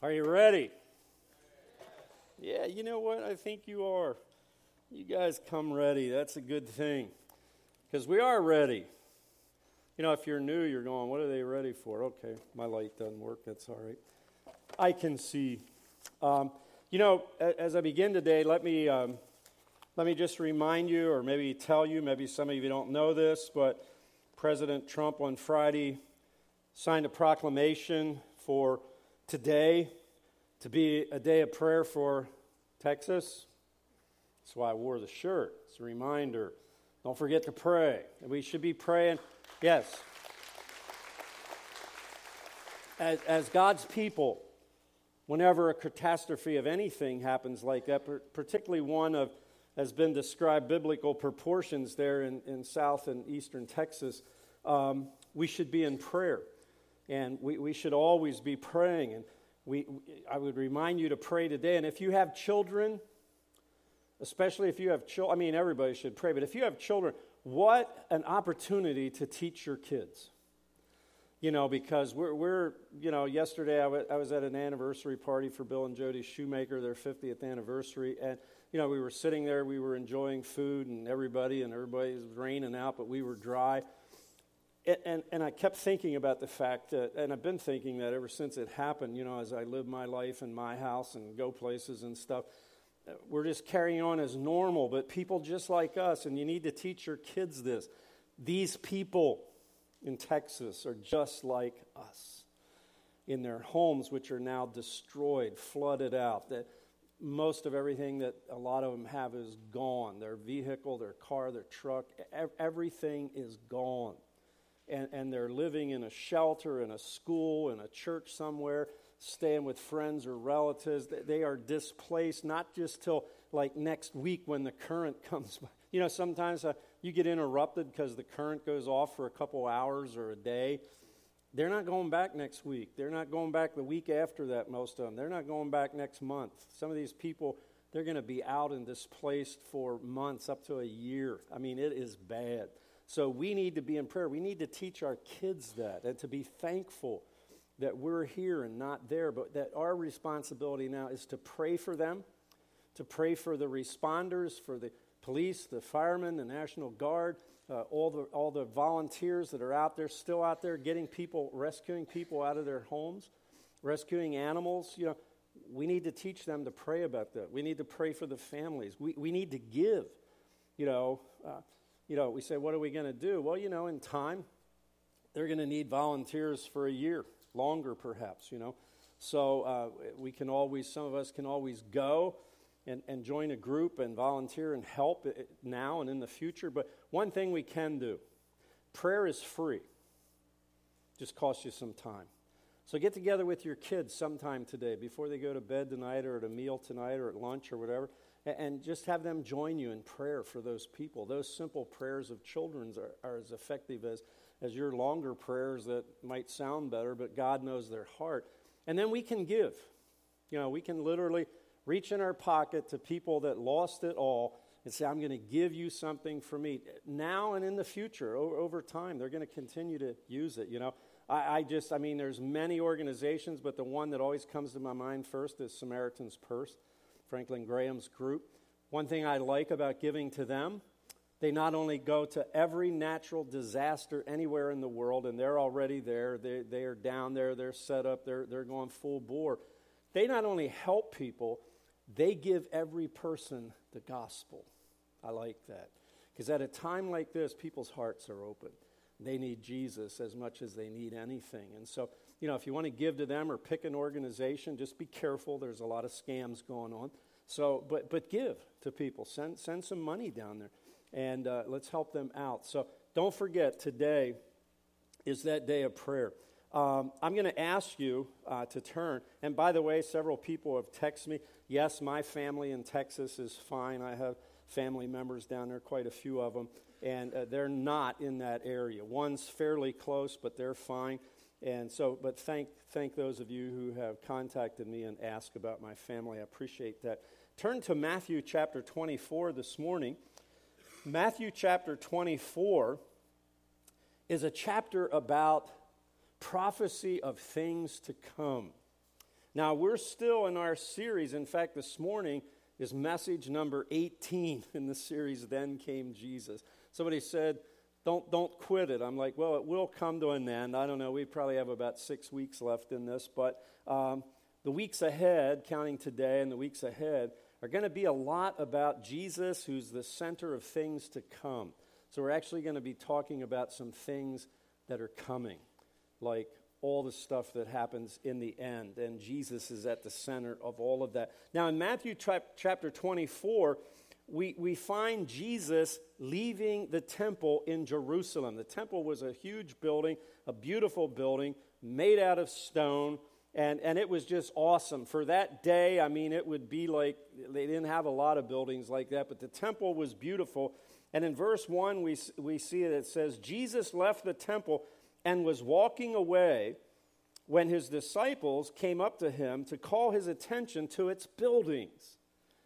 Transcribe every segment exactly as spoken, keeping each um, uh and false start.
Are you ready? Yeah, you know what? I think you are. You guys come ready. That's a good thing. Because we are ready. You know, if you're new, you're going, what are they ready for? Okay, my light doesn't work. That's all right. I can see. Um, you know, as I begin today, let me um, let me just remind you, or maybe tell you, maybe some of you don't know this, but President Trump on Friday signed a proclamation for today to be a day of prayer for Texas. That's why I wore the shirt. It's a reminder. Don't forget to pray. We should be praying. Yes. As, as God's people, whenever a catastrophe of anything happens like that, particularly one of, has been described, biblical proportions there in, in south and eastern Texas, um, we should be in prayer. And we, we should always be praying. And we, I would remind you to pray today. And if you have children, especially if you have children, I mean, everybody should pray. But if you have children, what an opportunity to teach your kids. You know, because we're, we're you know, yesterday I, w- I was at an anniversary party for Bill and Jody Shoemaker, their fiftieth anniversary. And, you know, we were sitting there, we were enjoying food and everybody, and everybody was raining out, but we were dry. And, and, and I kept thinking about the fact that, and I've been thinking that ever since it happened, you know, as I live my life in my house and go places and stuff, we're just carrying on as normal, but people just like us, and you need to teach your kids this. These people in Texas are just like us in their homes, which are now destroyed, flooded out. That most of everything that a lot of them have is gone. Their vehicle, their car, their truck, everything is gone. And, and they're living in a shelter, in a school, in a church somewhere, staying with friends or relatives. They are displaced, not just till like next week when the current comes by. You know, sometimes uh, you get interrupted because the current goes off for a couple hours or a day. They're not going back next week. They're not going back the week after that, most of them. They're not going back next month. Some of these people, they're going to be out and displaced for months, up to a year. I mean, it is bad. So we need to be in prayer. We need to teach our kids that, and to be thankful that we're here and not there, but that our responsibility now is to pray for them, to pray for the responders, for the police, the firemen, the National Guard, uh, all the all the volunteers that are out there, still out there getting people, rescuing people out of their homes, rescuing animals. You know, we need to teach them to pray about that. We need to pray for the families. We we need to give, you know. Uh, You know, we say, what are we going to do? Well, you know, in time, they're going to need volunteers for a year, longer perhaps, you know. So uh, we can always, some of us can always go and, and join a group and volunteer and help now and in the future. But one thing we can do, prayer is free. Just costs you some time. So get together with your kids sometime today before they go to bed tonight or at a meal tonight or at lunch or whatever. And just have them join you in prayer for those people. Those simple prayers of children's are, are as effective as, as your longer prayers that might sound better, but God knows their heart. And then we can give. You know, we can literally reach in our pocket to people that lost it all and say, I'm going to give you something for me. Now and in the future, over, over time, they're going to continue to use it, you know. I, I just, I mean, there's many organizations, but the one that always comes to my mind first is Samaritan's Purse. Franklin Graham's group. One thing I like about giving to them, they not only go to every natural disaster anywhere in the world, and they're already there, they, they are down there, they're set up, they're, they're going full bore. They not only help people, they give every person the gospel. I like that. Because at a time like this, people's hearts are open. They need Jesus as much as they need anything. And so, you know, if you want to give to them or pick an organization, just be careful. There's a lot of scams going on. So, but but give to people. Send send some money down there, and uh, let's help them out. So don't forget, today is that day of prayer. Um, I'm going to ask you uh, to turn. And by the way, several people have texted me. Yes, my family in Texas is fine. I have family members down there, quite a few of them, and uh, they're not in that area. One's fairly close, but they're fine. And so, but thank thank those of you who have contacted me and asked about my family. I appreciate that. Turn to Matthew chapter twenty-four this morning. Matthew chapter twenty-four is a chapter about prophecy of things to come. Now, we're still in our series. In fact, this morning is message number eighteen in the series, Then Came Jesus. Somebody said, don't, don't quit it. I'm like, well, it will come to an end. I don't know. We probably have about six weeks left in this. But um, the weeks ahead, counting today and the weeks ahead, are going to be a lot about Jesus, who's the center of things to come. So we're actually going to be talking about some things that are coming, like all the stuff that happens in the end, and Jesus is at the center of all of that. Now, in Matthew tra- chapter twenty-four, we, we find Jesus leaving the temple in Jerusalem. The temple was a huge building, a beautiful building, made out of stone, and, and it was just awesome. For that day, I mean, it would be like, they didn't have a lot of buildings like that, but the temple was beautiful. And in verse one, we, we see it, it says, Jesus left the temple and was walking away when his disciples came up to him to call his attention to its buildings.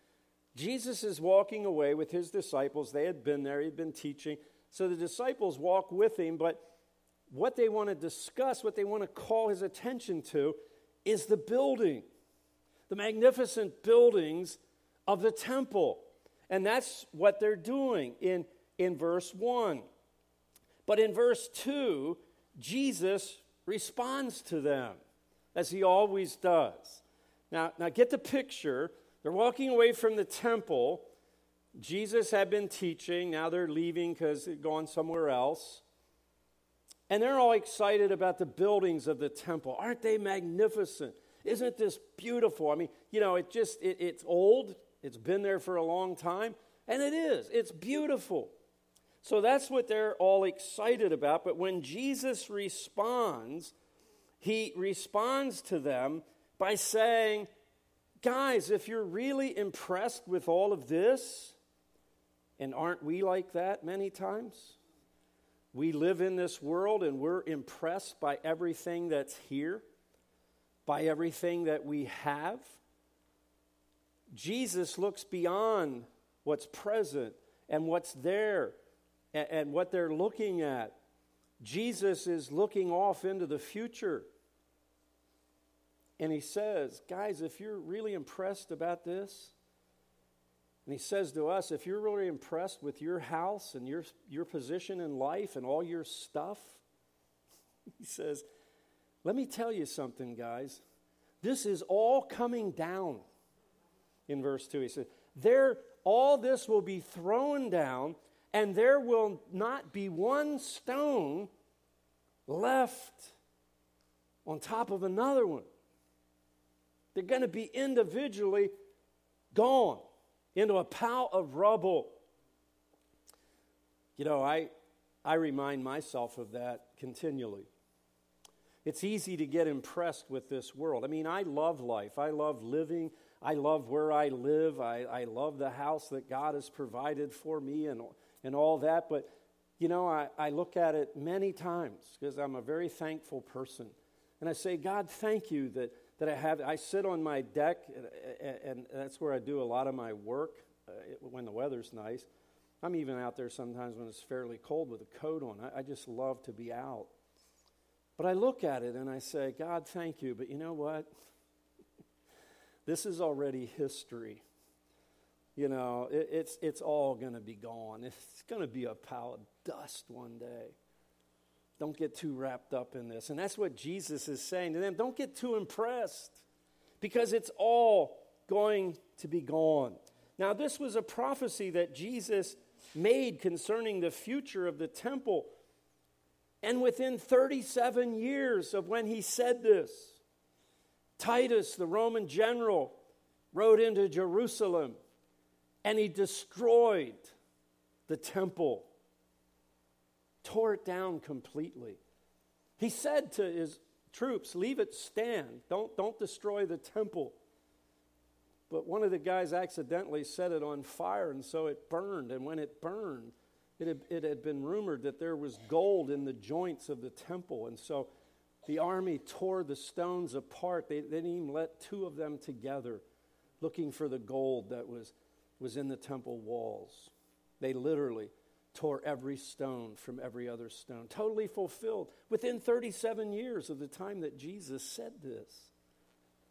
Jesus is walking away with his disciples. They had been there. He'd been teaching. So the disciples walk with him, but what they want to discuss, what they want to call his attention to, is the building, the magnificent buildings of the temple. And that's what they're doing in, in verse one. But in verse two, Jesus responds to them, as he always does. Now, now get the picture. They're walking away from the temple. Jesus had been teaching. Now they're leaving because they've gone somewhere else. And they're all excited about the buildings of the temple. Aren't they magnificent? Isn't this beautiful? I mean, you know, it just, it, it's old. It's been there for a long time. And it is. It's beautiful. So that's what they're all excited about. But when Jesus responds, he responds to them by saying, guys, if you're really impressed with all of this, and aren't we like that many times? We live in this world and we're impressed by everything that's here, by everything that we have. Jesus looks beyond what's present and what's there and, and what they're looking at. Jesus is looking off into the future. And he says, guys, if you're really impressed about this, and he says to us, if you're really impressed with your house and your, your position in life and all your stuff, he says, let me tell you something, guys. This is all coming down. In verse two, he said, there, all this will be thrown down, and there will not be one stone left on top of another one. They're going to be individually gone into a pile of rubble. You know, I, I remind myself of that continually. It's easy to get impressed with this world. I mean, I love life. I love living. I love where I live. I, I love the house that God has provided for me and, and all that. But, you know, I, I look at it many times because I'm a very thankful person. And I say, God, thank you that, that I have, I sit on my deck, and, and that's where I do a lot of my work uh, when the weather's nice. I'm even out there sometimes when it's fairly cold with a coat on. I, I just love to be out. But I look at it and I say, God, thank you. But you know what? This is already history. You know, it, it's it's all going to be gone. It's going to be a pile of dust one day. Don't get too wrapped up in this. And that's what Jesus is saying to them. Don't get too impressed because it's all going to be gone. Now, this was a prophecy that Jesus made concerning the future of the temple. And within thirty-seven years of when he said this, Titus, the Roman general, rode into Jerusalem and he destroyed the temple, tore it down completely. He said to his troops, leave it stand. Don't, don't destroy the temple. But one of the guys accidentally set it on fire, and so it burned. And when it burned, it had, it had been rumored that there was gold in the joints of the temple. And so the army tore the stones apart. They, they didn't even let two of them together, looking for the gold that was, was in the temple walls. They literally tore every stone from every other stone. Totally fulfilled within thirty-seven years of the time that Jesus said this.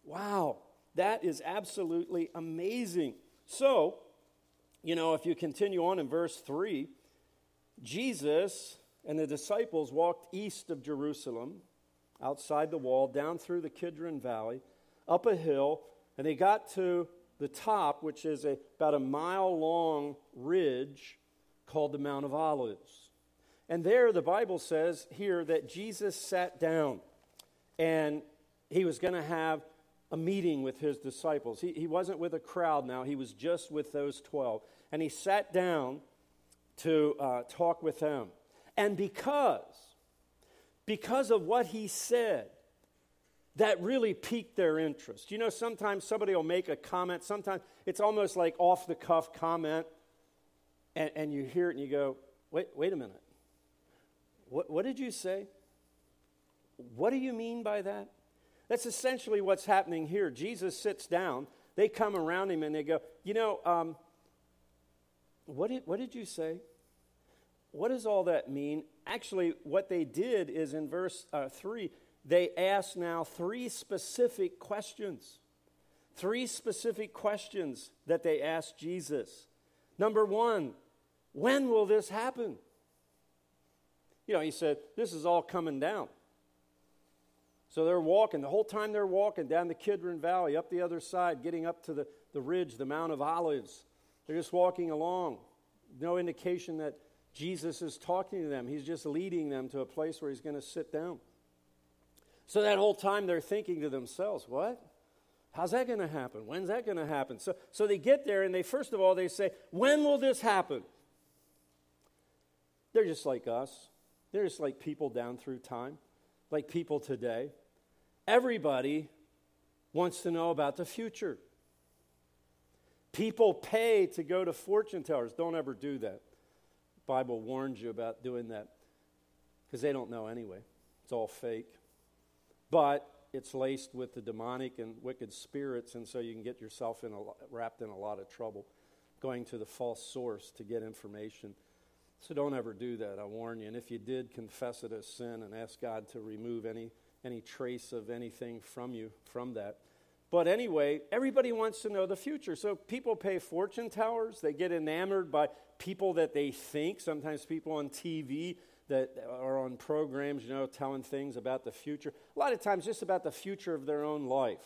Wow, that is absolutely amazing. So, you know, if you continue on in verse three, Jesus and the disciples walked east of Jerusalem, outside the wall, down through the Kidron Valley, up a hill, and they got to the top, which is a, about a mile-long ridge called the Mount of Olives. And there, the Bible says here that Jesus sat down, and he was going to have a meeting with his disciples. He, he wasn't with a crowd now. He was just with those twelve. And he sat down to uh, talk with them. And because, because of what he said, that really piqued their interest. You know, sometimes somebody will make a comment. Sometimes it's almost like off-the-cuff comment. And, and you hear it and you go, wait, wait a minute. What, what did you say? What do you mean by that? That's essentially what's happening here. Jesus sits down. They come around him and they go, you know, um, what did, what did you say? What does all that mean? Actually, what they did is in verse uh, three, they asked now three specific questions. Three specific questions that they asked Jesus. Number one, when will this happen? You know, he said, this is all coming down. So they're walking. The whole time they're walking down the Kidron Valley, up the other side, getting up to the, the ridge, the Mount of Olives. They're just walking along. No indication that Jesus is talking to them. He's just leading them to a place where he's going to sit down. So that whole time they're thinking to themselves, what? How's that going to happen? When's that going to happen? So, so they get there and they, first of all, they say, when will this happen? They're just like us. They're just like people down through time, like people today. Everybody wants to know about the future. People pay to go to fortune tellers. Don't ever do that. The Bible warns you about doing that because they don't know anyway. It's all fake. But it's laced with the demonic and wicked spirits, and so you can get yourself in a, wrapped in a lot of trouble going to the false source to get information. So don't ever do that, I warn you. And if you did, confess it as sin and ask God to remove any, any trace of anything from you from that. But anyway, everybody wants to know the future. So people pay fortune tellers. They get enamored by people that they think, sometimes people on T V that are on programs, you know, telling things about the future. A lot of times just about the future of their own life.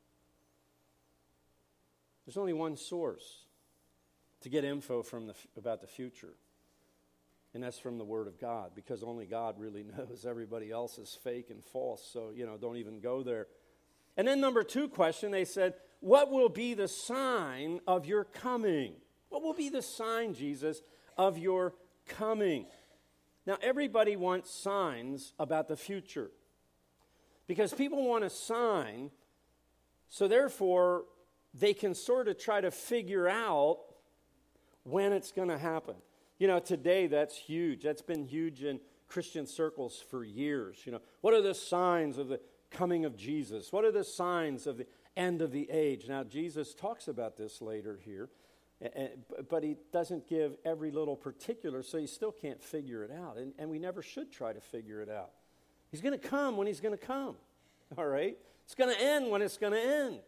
There's only one source to get info from the, about the future. And that's from the Word of God, because only God really knows. Everybody else is fake and false, so, you know, don't even go there. And then number two question, they said, what will be the sign of your coming? What will be the sign, Jesus, of your coming? Now, everybody wants signs about the future because people want a sign, so therefore they can sort of try to figure out when it's going to happen. You know, today that's huge. That's been huge in Christian circles for years. You know, what are the signs of the coming of Jesus? What are the signs of the end of the age? Now, Jesus talks about this later here, but he doesn't give every little particular, so you still can't figure it out. And, and we never should try to figure it out. He's going to come when he's going to come, all right? It's going to end when it's going to end.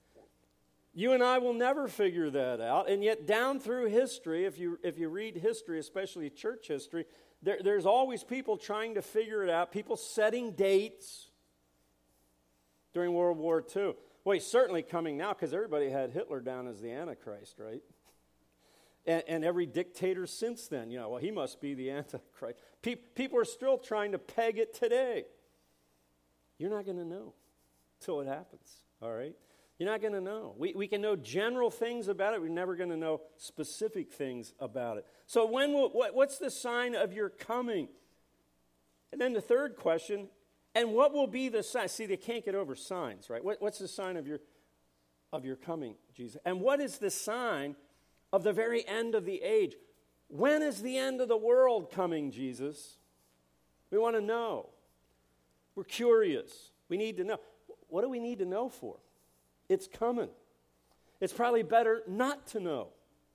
You and I will never figure that out, and yet down through history, if you if you read history, especially church history, there, there's always people trying to figure it out, people setting dates during World War Two. Well, he's certainly coming now because everybody had Hitler down as the Antichrist, right? And, and every dictator since then, you know, well, he must be the Antichrist. Pe- people are still trying to peg it today. You're not going to know until it happens, all right? You're not going to know. We, we can know general things about it. We're never going to know specific things about it. So when will, what, what's the sign of your coming? And then the third question, and what will be the sign? See, they can't get over signs, right? What, what's the sign of your, of your coming, Jesus? And what is the sign of the very end of the age? When is the end of the world coming, Jesus? We want to know. We're curious. We need to know. What do we need to know for? It's coming. It's probably better not to know.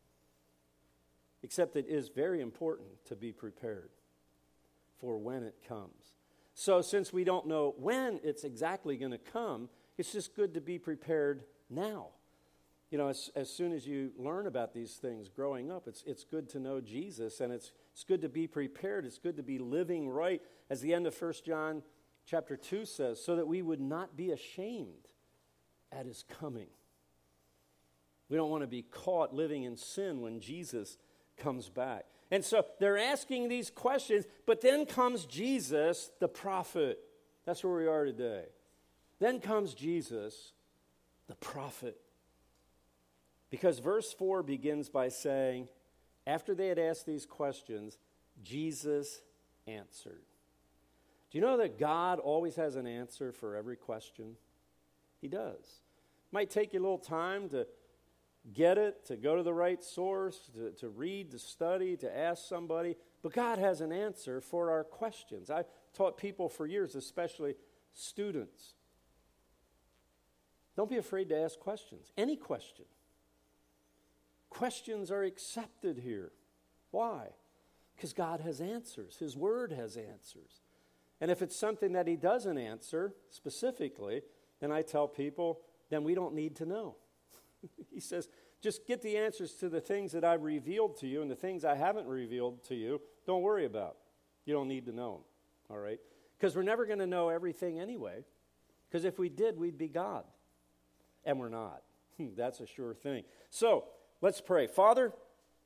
Except it is very important to be prepared for when it comes. So since we don't know when it's exactly going to come, It's just good to be prepared now. You know, as, as soon as you learn about these things growing up, it's, it's good to know Jesus, and it's, it's good to be prepared. It's good to be living right, as the end of First John chapter two says, so that we would not be ashamed at his coming. We don't want to be caught living in sin when Jesus comes back. And so they're asking these questions, but then comes Jesus, the prophet. That's where we are today. Then comes Jesus, the prophet. Because verse four begins by saying, after they had asked these questions, Jesus answered. Do you know that God always has an answer for every question? He does. It might take you a little time to get it, to go to the right source, to, to read, to study, to ask somebody, but God has an answer for our questions. I've taught people for years, especially students. Don't be afraid to ask questions, any question. Questions are accepted here. Why? Because God has answers. His Word has answers. And if it's something that He doesn't answer specifically, then I tell people, then we don't need to know. He says, just get the answers to the things that I've revealed to you, and the things I haven't revealed to you, don't worry about. You don't need to know them, all right? Because we're never going to know everything anyway, because if we did, we'd be God. And we're not. That's a sure thing. So, let's pray. Father,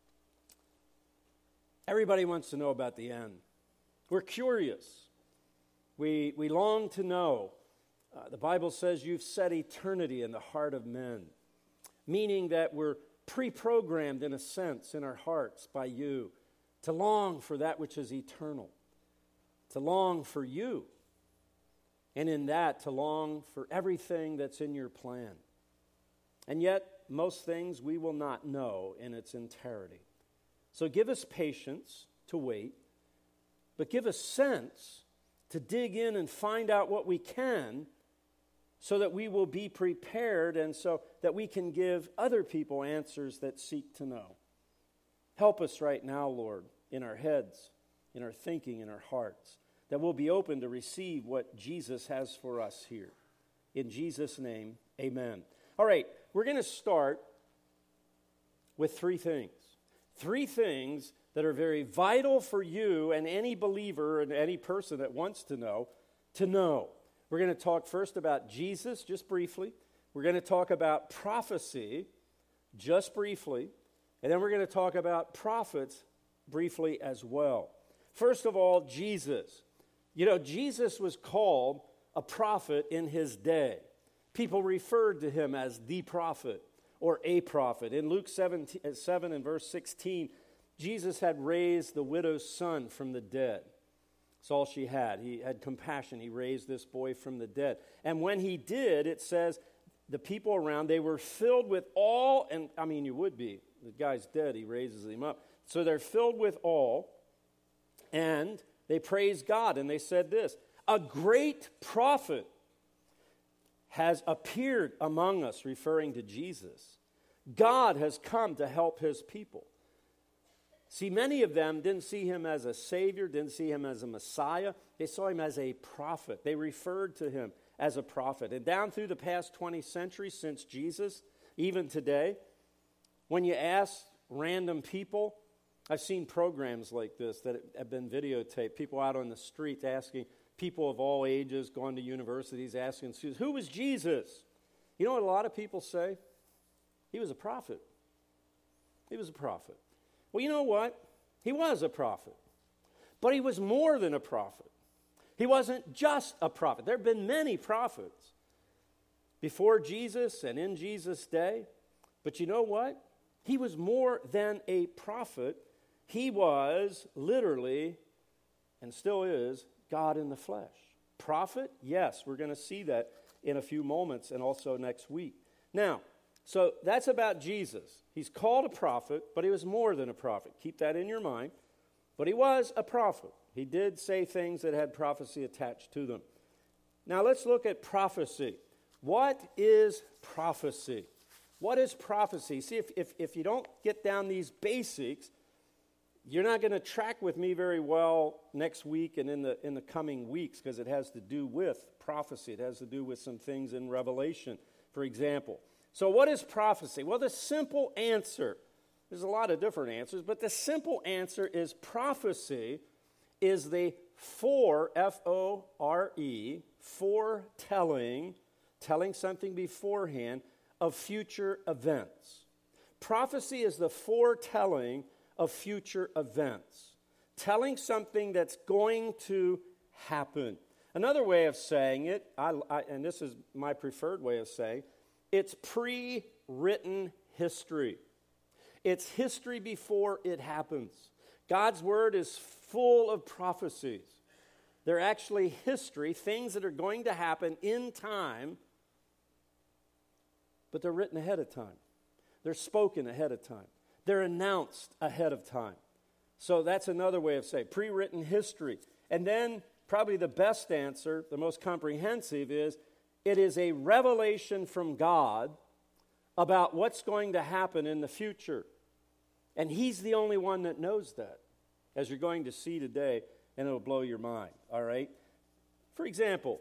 everybody wants to know about the end. We're curious. We, we long to know. Uh, the Bible says you've set eternity in the heart of men, meaning that we're pre-programmed in a sense in our hearts by you to long for that which is eternal, to long for you, and in that to long for everything that's in your plan. And yet, most things we will not know in its entirety. So give us patience to wait, but give us sense to dig in and find out what we can, so that we will be prepared and so that we can give other people answers that seek to know. Help us right now, Lord, in our heads, in our thinking, in our hearts, that we'll be open to receive what Jesus has for us here. In Jesus' name, amen. All right, we're going to start with three things. Three things that are very vital for you and any believer and any person that wants to know, to know. We're going to talk first about Jesus, just briefly. We're going to talk about prophecy, just briefly. And then we're going to talk about prophets briefly as well. First of all, Jesus. You know, Jesus was called a prophet in his day. People referred to him as the prophet or a prophet. In Luke seven, seven and verse sixteen, Jesus had raised the widow's son from the dead. That's all she had. He had compassion. He raised this boy from the dead. And when he did, it says, the people around, they were filled with awe, and I mean, you would be. The guy's dead. He raises him up. So they're filled with awe, and they praised God, and they said this, a great prophet has appeared among us, referring to Jesus. God has come to help his people. See, many of them didn't see him as a savior, didn't see him as a Messiah. They saw him as a prophet. They referred to him as a prophet. And down through the past twenty centuries since Jesus, even today, when you ask random people, I've seen programs like this that have been videotaped, people out on the streets asking, people of all ages, going to universities, asking students, who was Jesus? You know what a lot of people say? He was a prophet. He was a prophet. Well, you know what? He was a prophet. But he was more than a prophet. He wasn't just a prophet. There have been many prophets before Jesus and in Jesus' day. But you know what? He was more than a prophet. He was literally, and still is, God in the flesh. Prophet? Yes, we're going to see that in a few moments and also next week. Now, so that's about Jesus. He's called a prophet, but he was more than a prophet. Keep that in your mind. But he was a prophet. He did say things that had prophecy attached to them. Now let's look at prophecy. What is prophecy? What is prophecy? See, if, if, if you don't get down these basics, you're not going to track with me very well next week and in the in the coming weeks because it has to do with prophecy. It has to do with some things in Revelation, for example. So what is prophecy? Well, the simple answer, there's a lot of different answers, but the simple answer is prophecy is the fore, F O R E, foretelling, telling something beforehand of future events. Prophecy is the foretelling of future events, telling something that's going to happen. Another way of saying it, I, I, and this is my preferred way of saying, it's pre-written history. It's history before it happens. God's word is full of prophecies. They're actually history, things that are going to happen in time, but they're written ahead of time. They're spoken ahead of time. They're announced ahead of time. So that's another way of saying pre-written history. And then probably the best answer, the most comprehensive, is it is a revelation from God about what's going to happen in the future. And he's the only one that knows that, as you're going to see today, and it'll blow your mind, all right? For example,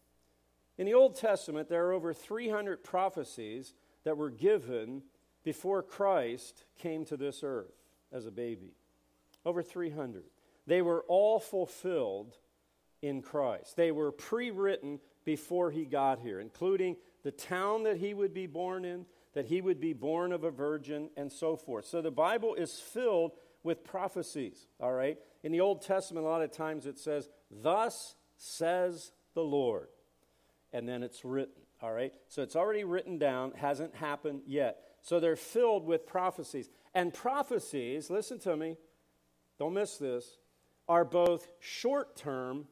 in the Old Testament, there are over three hundred prophecies that were given before Christ came to this earth as a baby. Over three hundred. They were all fulfilled in Christ. They were pre-written before he got here, including the town that he would be born in, that he would be born of a virgin, and so forth. So the Bible is filled with prophecies, all right? In the Old Testament, a lot of times it says, "Thus says the Lord," and then it's written, all right? So it's already written down, hasn't happened yet. So they're filled with prophecies. And prophecies, listen to me, don't miss this, are both short-term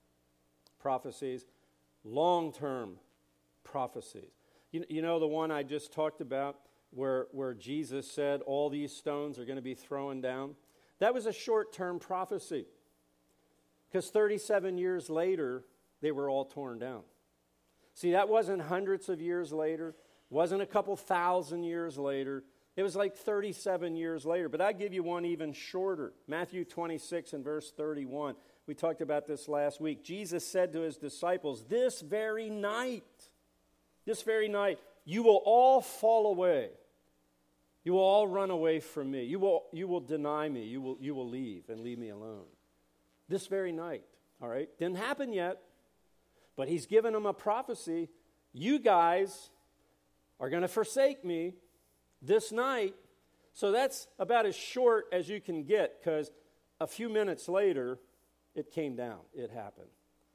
prophecies, long-term prophecies. You, you know the one I just talked about where, where Jesus said all these stones are going to be thrown down? That was a short-term prophecy because thirty-seven years later, they were all torn down. See, that wasn't hundreds of years later. Wasn't a couple thousand years later. It was like thirty-seven years later. But I give you one even shorter. Matthew twenty-six and verse thirty-one. We talked about this last week. Jesus said to his disciples, this very night, this very night, you will all fall away. You will all run away from me. You will, you will deny me. You will, you will leave and leave me alone. This very night, all right? Didn't happen yet, but he's given them a prophecy. You guys are going to forsake me this night. So that's about as short as you can get because a few minutes later, it came down. It happened.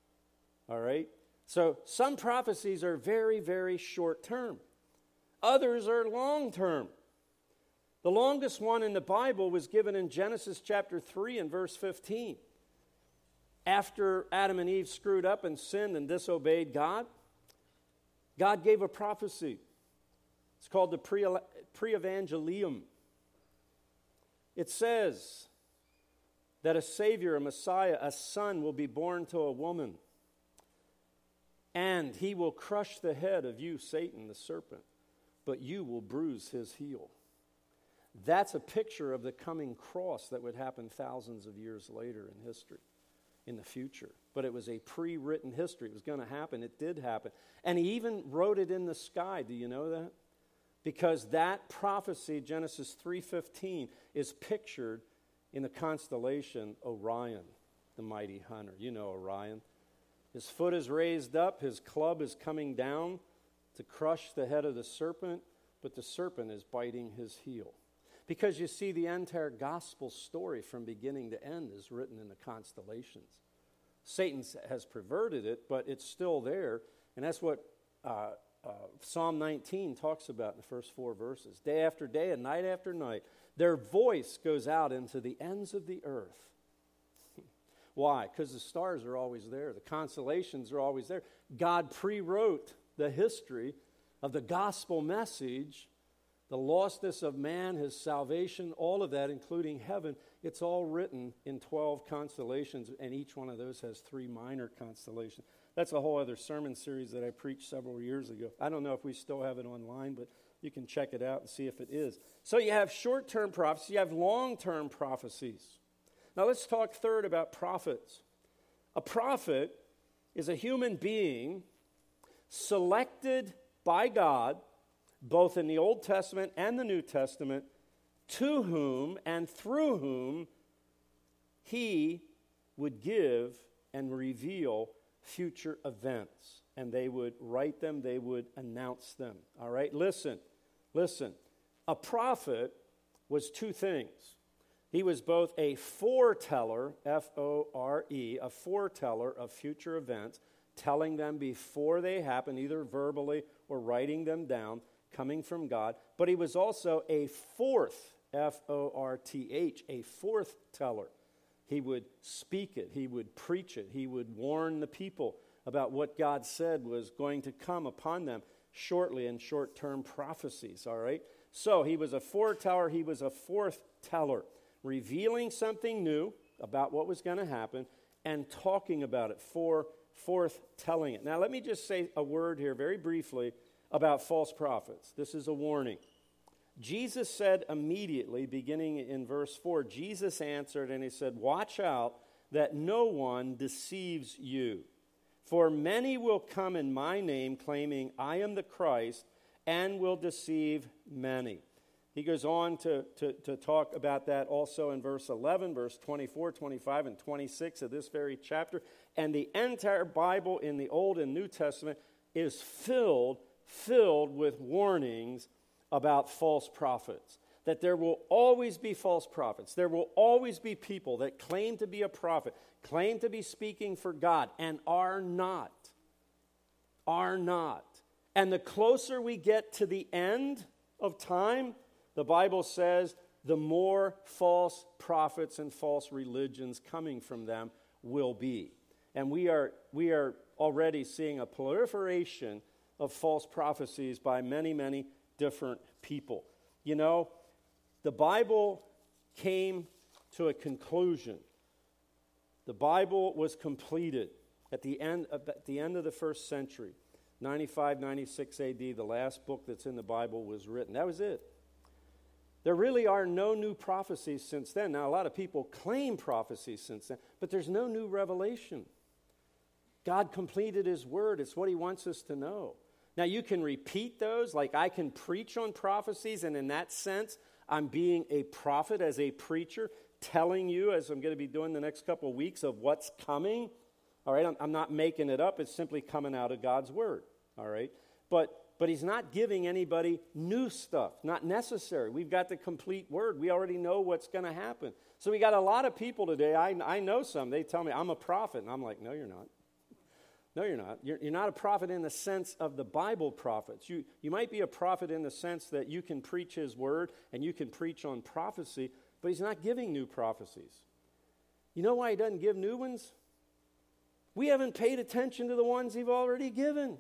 All right? So some prophecies are very, very short term. Others are long term. The longest one in the Bible was given in Genesis chapter three and verse fifteen. After Adam and Eve screwed up and sinned and disobeyed God, God gave a prophecy. It's called the pre- pre-evangelium. It says that a Savior, a Messiah, a Son will be born to a woman. And he will crush the head of you, Satan, the serpent, but you will bruise his heel. That's a picture of the coming cross that would happen thousands of years later in history, in the future. But it was a pre-written history. It was going to happen. It did happen. And he even wrote it in the sky. Do you know that? Because that prophecy, Genesis three fifteen, is pictured in the constellation Orion, the mighty hunter. You know Orion. His foot is raised up. His club is coming down to crush the head of the serpent, but the serpent is biting his heel. Because you see, the entire gospel story from beginning to end is written in the constellations. Satan has perverted it, but it's still there. And that's what uh, uh, Psalm nineteen talks about in the first four verses. Day after day and night after night, their voice goes out into the ends of the earth. Why? Because the stars are always there. The constellations are always there. God pre-wrote the history of the gospel message, the lostness of man, his salvation, all of that, including heaven. It's all written in twelve constellations, and each one of those has three minor constellations. That's a whole other sermon series that I preached several years ago. I don't know if we still have it online, but You can check it out and see if it is. So you have short-term prophecies, you have long-term prophecies. Now let's talk third about prophets. A prophet is a human being selected by God, both in the Old Testament and the New Testament, to whom and through whom he would give and reveal future events. And they would write them, they would announce them. All right, listen, listen. A prophet was two things. He was both a foreteller, F O R E, a foreteller of future events, telling them before they happen, either verbally or writing them down, coming from God. But he was also a fourth, F O R T H, a forth teller. He would speak it, he would preach it, he would warn the people about what God said was going to come upon them shortly in short-term prophecies, all right? So he was a foreteller, he was a forth teller, revealing something new about what was going to happen and talking about it, for forth telling it. Now let me just say a word here very briefly about false prophets. This is a warning. Jesus said immediately, beginning in verse four, Jesus answered and he said, "Watch out that no one deceives you. For many will come in my name, claiming I am the Christ, and will deceive many." He goes on to, to, to talk about that also in verse eleven, verse twenty-four, twenty-five, and twenty-six of this very chapter. And the entire Bible in the Old and New Testament is filled, filled with warnings about false prophets. That there will always be false prophets. There will always be people that claim to be a prophet, claim to be speaking for God, and are not. Are not. And the closer we get to the end of time, the Bible says, the more false prophets and false religions coming from them will be. And we are, we are already seeing a proliferation of false prophecies by many, many different people. You know, the Bible came to a conclusion. The Bible was completed at the end of, at the end of the first century. ninety-five, ninety-six A D, the last book that's in the Bible was written. That was it. There really are no new prophecies since then. Now, a lot of people claim prophecies since then, but there's no new revelation. God completed his word. It's what he wants us to know. Now, you can repeat those, like I can preach on prophecies, and in that sense, I'm being a prophet as a preacher, telling you, as I'm going to be doing the next couple of weeks, of what's coming. All right, I'm, I'm not making it up. It's simply coming out of God's word. All right, but but he's not giving anybody new stuff. Not necessary. We've got the complete word. We already know what's going to happen. So we got a lot of people today. I I know some. They tell me I'm a prophet, and I'm like, no, you're not. No, you're not. You're, you're not a prophet in the sense of the Bible prophets. You, you might be a prophet in the sense that you can preach his word and you can preach on prophecy, but he's not giving new prophecies. You know why he doesn't give new ones? We haven't paid attention to the ones he's already given.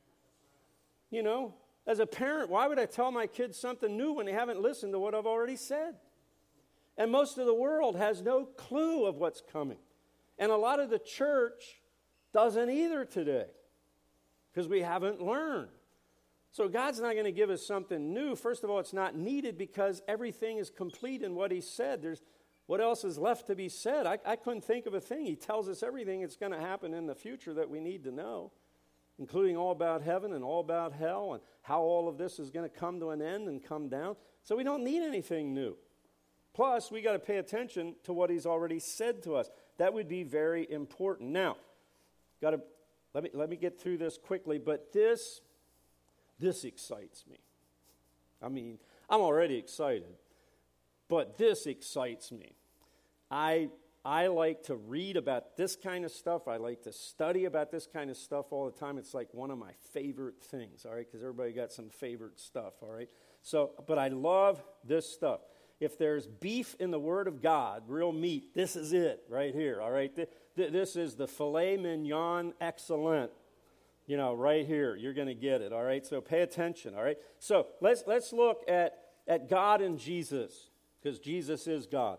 You know, as a parent, why would I tell my kids something new when they haven't listened to what I've already said? And most of the world has no clue of what's coming. And a lot of the church doesn't either today, because we haven't learned. So God's not going to give us something new. First of all, it's not needed because everything is complete in what he said. There's what else is left to be said? I, I couldn't think of a thing. He tells us everything that's going to happen in the future that we need to know, including all about heaven and all about hell and how all of this is going to come to an end and come down. So we don't need anything new. Plus, we got to pay attention to what he's already said to us. That would be very important. Now, Got to let me let me get through this quickly, but this this excites me. I mean, I'm already excited, but this excites me. I I like to read about this kind of stuff. I like to study about this kind of stuff all the time. It's like one of my favorite things, all right? Because everybody got some favorite stuff, all right? So, but I love this stuff. If there's beef in the Word of God, real meat, this is it right here, all right? This is the filet mignon excellent, you know, right here. You're going to get it, all right? So pay attention, all right? So let's let's look at, at God and Jesus, because Jesus is God.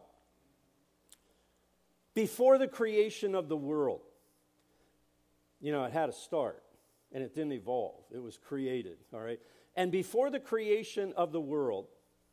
Before the creation of the world, you know, it had a start. and it didn't evolve. It was created, all right? And before the creation of the world,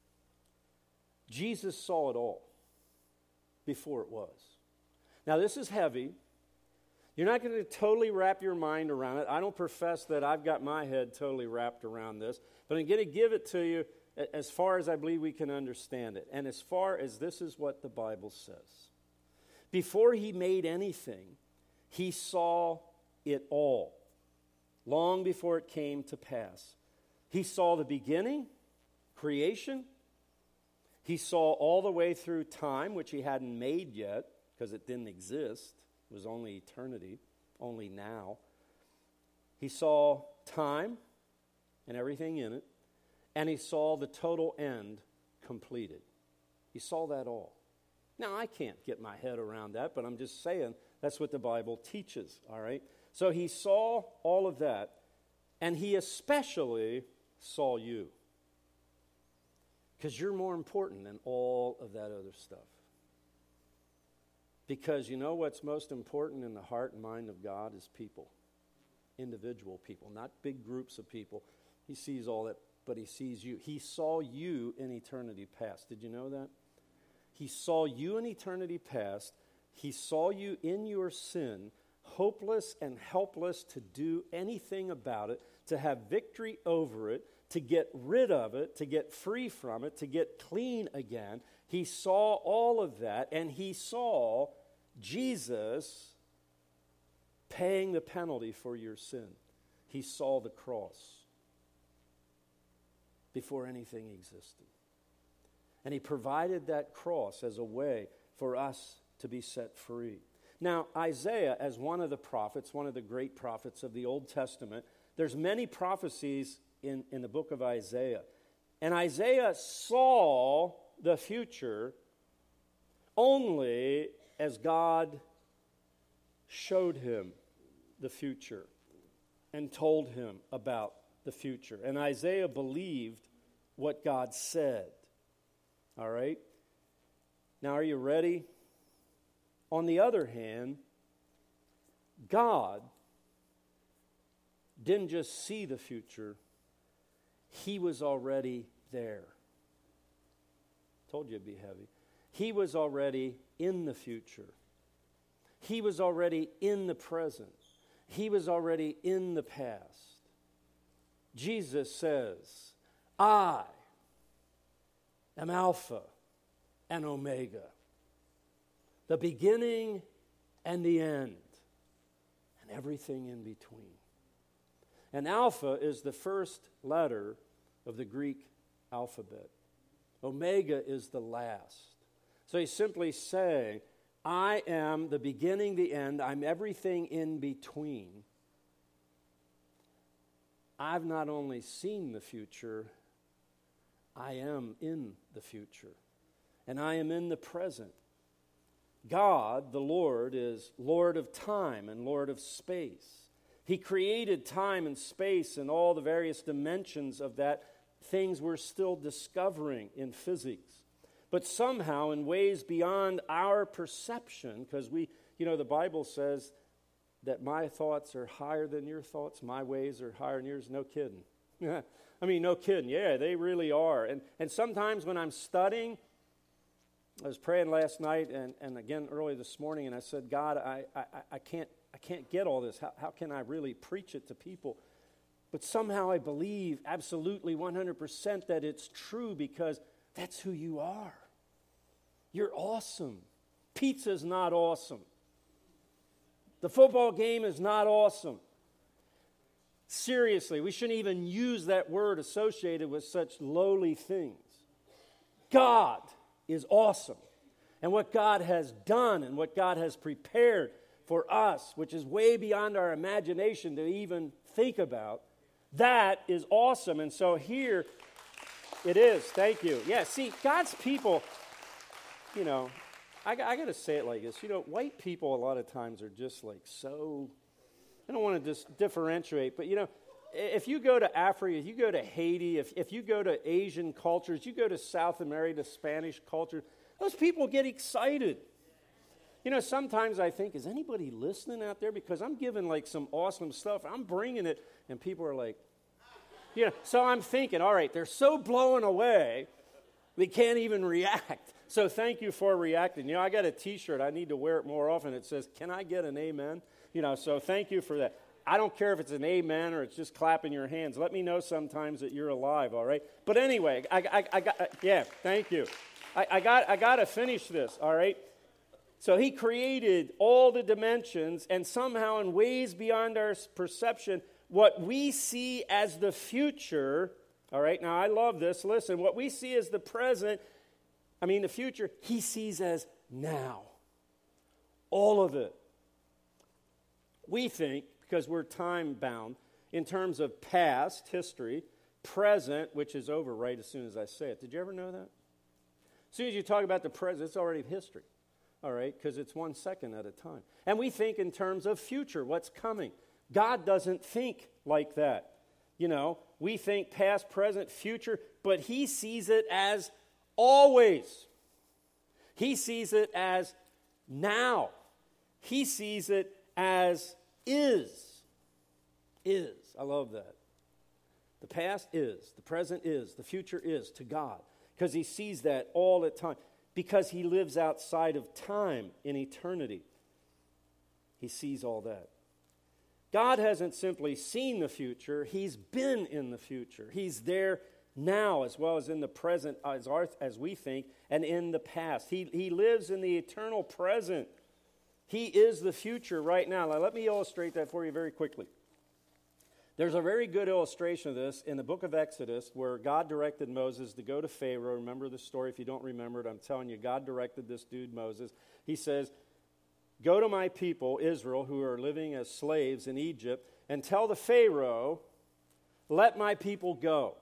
Jesus saw it all before it was. Now, this is heavy. You're not going to totally wrap your mind around it. I don't profess that I've got my head totally wrapped around this, but I'm going to give it to you as far as I believe we can understand it, and as far as this is what the Bible says. Before he made anything, he saw it all, long before it came to pass. He saw the beginning, creation. He saw all the way through time, which he hadn't made yet, because it didn't exist. It was only eternity, only now. He saw time and everything in it, and he saw the total end completed. He saw that all. Now, I can't get my head around that, but I'm just saying that's what the Bible teaches, all right? So he saw all of that, and he especially saw you, because you're more important than all of that other stuff. Because you know what's most important in the heart and mind of God is people, individual people, not big groups of people. He sees all that, but he sees you. He saw you in eternity past. Did you know that? He saw you in eternity past. He saw you in your sin, hopeless and helpless to do anything about it, to have victory over it, to get rid of it, to get free from it, to get clean again. He saw all of that, and he saw Jesus paying the penalty for your sin. He saw the cross before anything existed. And he provided that cross as a way for us to be set free. Now, Isaiah, as one of the prophets, one of the great prophets of the Old Testament, there's many prophecies in, in the book of Isaiah. And Isaiah saw the future only as God showed him the future and told him about the future. And Isaiah believed what God said. All right? Now, are you ready? On the other hand, God didn't just see the future, he was already there. Told you it'd be heavy. He was already in the future. He was already in the present. He was already in the past. Jesus says, I am Alpha and Omega, the beginning and the end, and everything in between. And Alpha is the first letter of the Greek alphabet. Omega is the last. So he's simply saying, I am the beginning, the end. I'm everything in between. I've not only seen the future, I am in the future. And I am in the present. God, the Lord, is Lord of time and Lord of space. He created time and space and all the various dimensions of that, things we're still discovering in physics. But somehow, in ways beyond our perception, because we, you know, the Bible says that my thoughts are higher than your thoughts, my ways are higher than yours. No kidding. I mean, no kidding. Yeah, they really are. And and sometimes when I'm studying, I was praying last night and, and again early this morning, and I said, God, I, I, I can't I can't get all this. How, how can I really preach it to people? But somehow I believe absolutely one hundred percent that it's true, because that's who you are. You're awesome. Pizza's not awesome. The football game is not awesome. Seriously, we shouldn't even use that word associated with such lowly things. God is awesome. And what God has done and what God has prepared for us, which is way beyond our imagination to even think about, that is awesome. And so here it is. Thank you. Yeah, see, God's people, you know, I, I got to say it like this. You know, white people a lot of times are just like so, I don't want to just differentiate, but you know, if you go to Africa, if you go to Haiti, if, if you go to Asian cultures, you go to South America, Spanish culture, those people get excited. You know, sometimes I think, is anybody listening out there? Because I'm giving like some awesome stuff. I'm bringing it, and people are like, you know, so I'm thinking, all right, they're so blown away, they can't even react. So thank you for reacting. You know, I got a T-shirt. I need to wear it more often. It says, can I get an amen? You know, so thank you for that. I don't care if it's an amen or it's just clapping your hands. Let me know sometimes that you're alive, all right? But anyway, I, I, I got, uh, yeah, thank you. I, I got, I got to finish this, all right? So he created all the dimensions, and somehow in ways beyond our perception, what we see as the future, all right, now I love this, listen, what we see as the present, I mean the future, he sees as now. All of it. We think, because we're time-bound, in terms of past history, present, which is over right as soon as I say it. Did you ever know that? As soon as you talk about the present, it's already history. All right, because it's one second at a time. And we think in terms of future, what's coming. God doesn't think like that. You know, we think past, present, future, but he sees it as always. He sees it as now. He sees it as is. Is. I love that. The past is, the present is, the future is to God, because he sees that all the time. Because he lives outside of time in eternity. He sees all that. God hasn't simply seen the future, he's been in the future. He's there now as well as in the present as, our, as we think, and in the past. He, he lives in the eternal present. He is the future right now. Now let me illustrate that for you very quickly. There's a very good illustration of this in the book of Exodus where God directed Moses to go to Pharaoh. Remember the story? If you don't remember it, I'm telling you, God directed this dude, Moses. He says, go to my people, Israel, who are living as slaves in Egypt, and tell the Pharaoh, let my people go.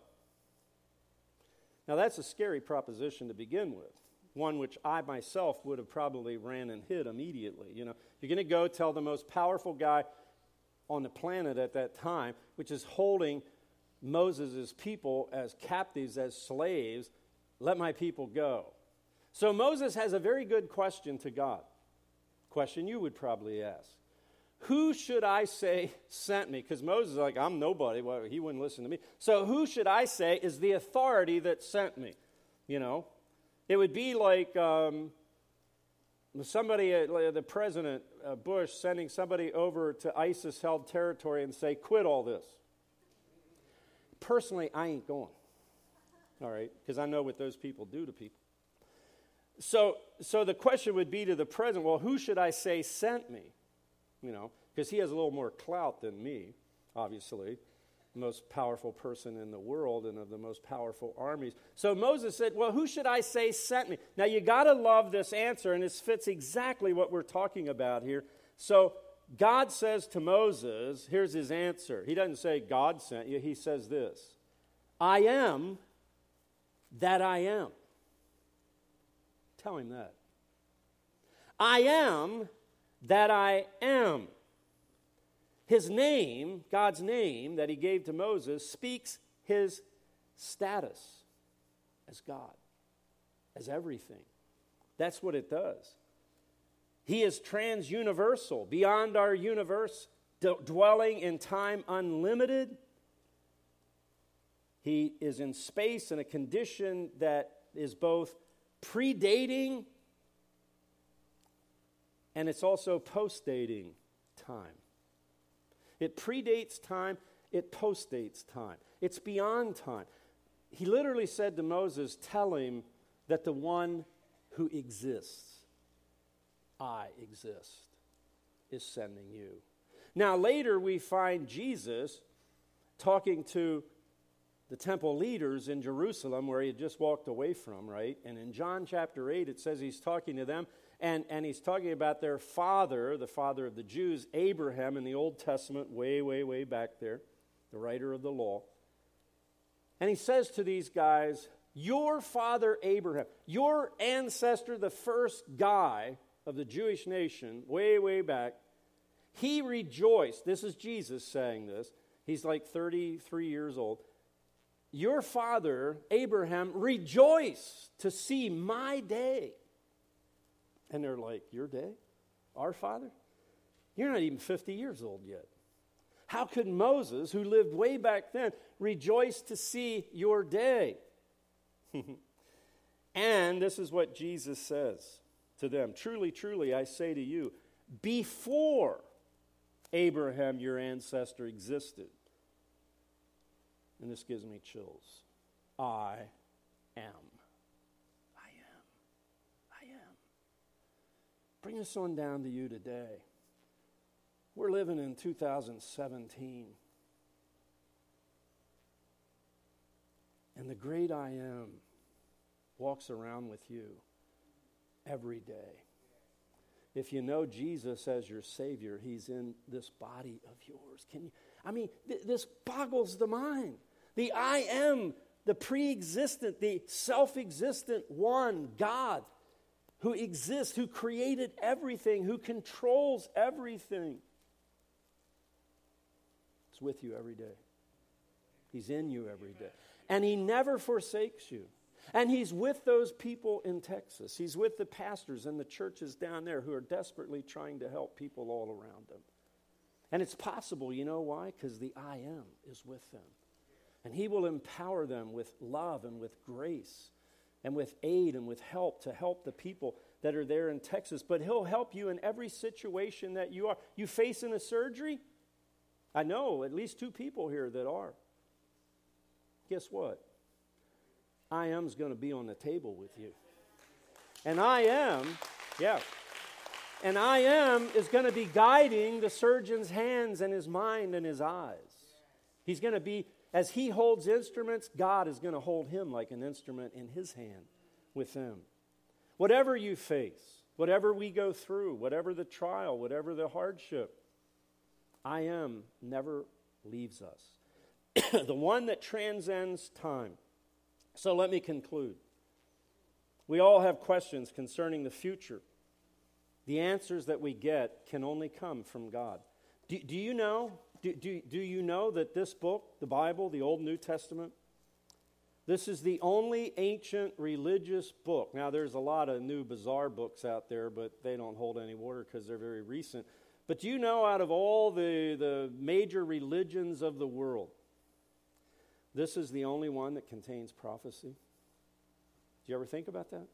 Now that's a scary proposition to begin with. One which I myself would have probably ran and hid immediately. You know, you're going to go tell the most powerful guy on the planet at that time, which is holding Moses' people as captives, as slaves, let my people go. So Moses has a very good question to God. Question you would probably ask. Who should I say sent me? Because Moses is like, I'm nobody. Well, he wouldn't listen to me. So who should I say is the authority that sent me? You know, it would be like um, somebody, uh, the president, uh, Bush, sending somebody over to ISIS-held territory and say, quit all this. Personally, I ain't going, all right, because I know what those people do to people. So, so the question would be to the president, well, who should I say sent me? You know, because he has a little more clout than me, obviously. The most powerful person in the world and of the most powerful armies. So Moses said, well, who should I say sent me? Now, you got to love this answer, and this fits exactly what we're talking about here. So God says to Moses, here's his answer. He doesn't say God sent you. He says this, I am that I am. Tell him that. I am that I am. His name, God's name that he gave to Moses, speaks his status as God, as everything. That's what it does. He is trans-universal, beyond our universe, d- dwelling in time unlimited. He is in space in a condition that is both predating and it's also post-dating time. It predates time, it post-dates time. It's beyond time. He literally said to Moses, tell him that the one who exists, I exist, is sending you. Now later we find Jesus talking to the temple leaders in Jerusalem where he had just walked away from, right? And in John chapter eight it says he's talking to them and, and he's talking about their father, the father of the Jews, Abraham in the Old Testament, way, way, way back there, the writer of the law. And he says to these guys, your father Abraham, your ancestor, the first guy of the Jewish nation, way, way back, he rejoiced. This is Jesus saying this. He's like thirty-three years old. Your father, Abraham, rejoiced to see my day. And they're like, your day? Our Father? You're not even fifty years old yet. How could Moses, who lived way back then, rejoice to see your day? And this is what Jesus says to them. Truly, truly, I say to you, before Abraham, your ancestor, existed, and this gives me chills, I am. I am. I am. Bring this on down to you today. We're living in two thousand seventeen. And the great I am walks around with you every day. If you know Jesus as your Savior, He's in this body of yours. Can you? I mean, th- this boggles the mind. The I am, the pre-existent, the self-existent one, God, who exists, who created everything, who controls everything. It's with you every day. He's in you every day. And He never forsakes you. And He's with those people in Texas. He's with the pastors and the churches down there who are desperately trying to help people all around them. And it's possible, you know why? Because the I am is with them. And He will empower them with love and with grace and with aid and with help to help the people that are there in Texas. But He'll help you in every situation that you are. You facing a surgery? I know at least two people here that are. Guess what? I am's going to be on the table with you. And I am, yeah. And I am is going to be guiding the surgeon's hands and his mind and his eyes. He's going to be, as he holds instruments, God is going to hold him like an instrument in his hand with them. Whatever you face, whatever we go through, whatever the trial, whatever the hardship, I am never leaves us. The one that transcends time. So let me conclude. We all have questions concerning the future. The answers that we get can only come from God. Do, do you know, do, do, do you know that this book, the Bible, the Old and New Testament, this is the only ancient religious book. Now, there's a lot of new bizarre books out there, but they don't hold any water because they're very recent. But do you know, out of all the, the major religions of the world, this is the only one that contains prophecy? Do you ever think about that?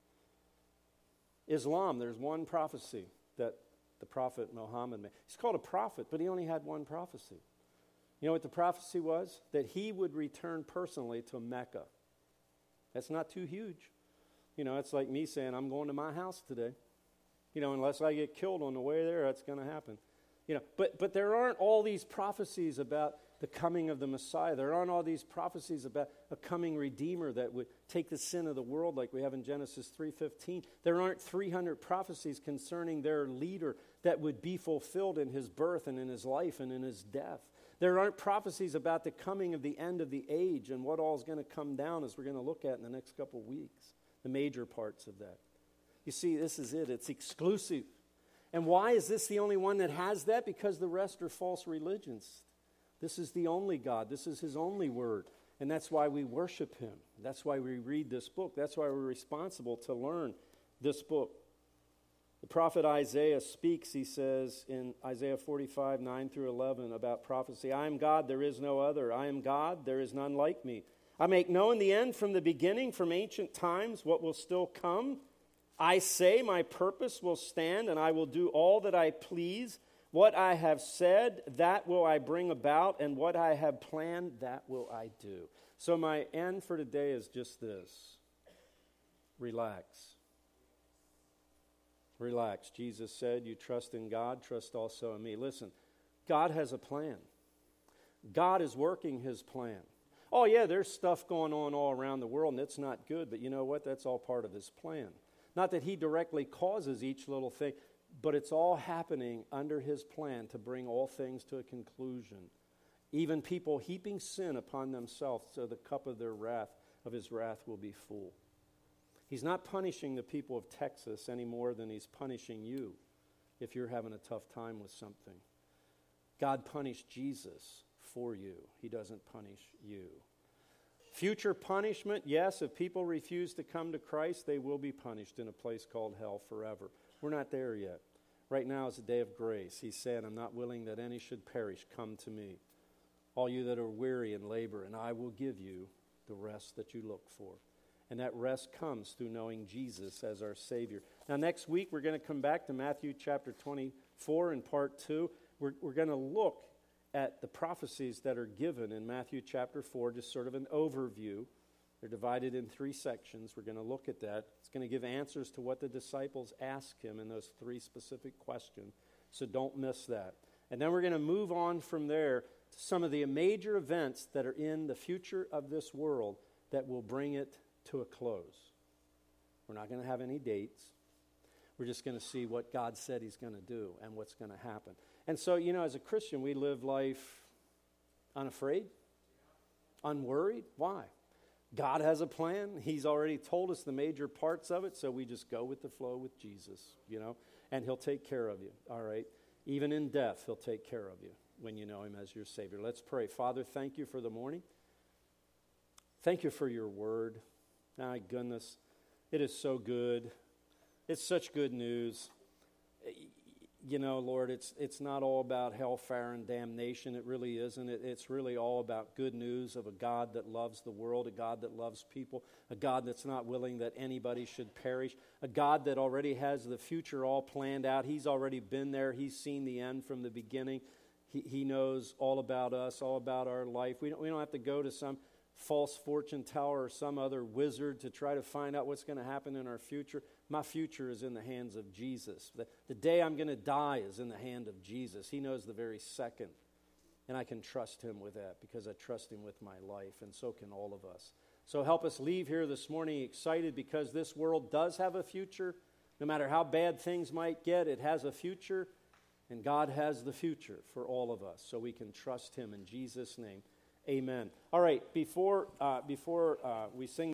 Islam, there's one prophecy that the prophet Muhammad made. He's called a prophet, but he only had one prophecy. You know what the prophecy was? That he would return personally to Mecca. That's not too huge. You know, it's like me saying, I'm going to my house today. You know, unless I get killed on the way there, that's going to happen. You know, but but there aren't all these prophecies about the coming of the Messiah. There aren't all these prophecies about a coming Redeemer that would take the sin of the world like we have in Genesis three fifteen. There aren't three hundred prophecies concerning their leader that would be fulfilled in his birth and in his life and in his death. There aren't prophecies about the coming of the end of the age and what all is going to come down, as we're going to look at in the next couple weeks, the major parts of that. You see, this is it. It's exclusive. And why is this the only one that has that? Because the rest are false religions. This is the only God. This is His only word. And that's why we worship Him. That's why we read this book. That's why we're responsible to learn this book. The prophet Isaiah speaks, he says, in Isaiah forty-five, nine through eleven, about prophecy. I am God, there is no other. I am God, there is none like me. I make known the end from the beginning, from ancient times, what will still come. I say my purpose will stand, and I will do all that I please. What I have said, that will I bring about, and what I have planned, that will I do. So my end for today is just this. Relax. Relax. Jesus said, you trust in God, trust also in me. Listen, God has a plan. God is working His plan. Oh yeah, there's stuff going on all around the world, and it's not good, but you know what? That's all part of His plan. Not that He directly causes each little thing, but it's all happening under His plan to bring all things to a conclusion. Even people heaping sin upon themselves so the cup of their wrath, of His wrath, will be full. He's not punishing the people of Texas any more than He's punishing you if you're having a tough time with something. God punished Jesus for you. He doesn't punish you. Future punishment, yes, if people refuse to come to Christ, they will be punished in a place called hell forever. We're not there yet. Right now is a day of grace. He said, I'm not willing that any should perish. Come to me, all you that are weary and labor, and I will give you the rest that you look for. And that rest comes through knowing Jesus as our Savior. Now, next week, we're going to come back to Matthew chapter twenty-four in part two. We're, we're going to look at the prophecies that are given in Matthew chapter four, just sort of an overview. They're divided in three sections. We're going to look at that. It's going to give answers to what the disciples asked him in those three specific questions. So don't miss that. And then we're going to move on from there to some of the major events that are in the future of this world that will bring it to a close. We're not going to have any dates. We're just going to see what God said he's going to do and what's going to happen. And so, you know, as a Christian, we live life unafraid, unworried. Why? God has a plan. He's already told us the major parts of it, so we just go with the flow with Jesus, you know, and he'll take care of you, all right? Even in death, he'll take care of you when you know him as your Savior. Let's pray. Father, thank you for the morning. Thank you for your word. My goodness, it is so good. It's such good news. You know, Lord, it's it's not all about hellfire and damnation. It really isn't. It, it's really all about good news of a God that loves the world, a God that loves people, a God that's not willing that anybody should perish, a God that already has the future all planned out. He's already been there. He's seen the end from the beginning. He, he knows all about us, all about our life. We don't, we don't have to go to some false fortune teller or some other wizard to try to find out what's going to happen in our future. My future is in the hands of Jesus. The, the day I'm going to die is in the hand of Jesus. He knows the very second. And I can trust him with that because I trust him with my life, and so can all of us. So help us leave here this morning excited because this world does have a future. No matter how bad things might get, it has a future, and God has the future for all of us. So we can trust him in Jesus' name. Amen. All right, before, uh, before uh, we sing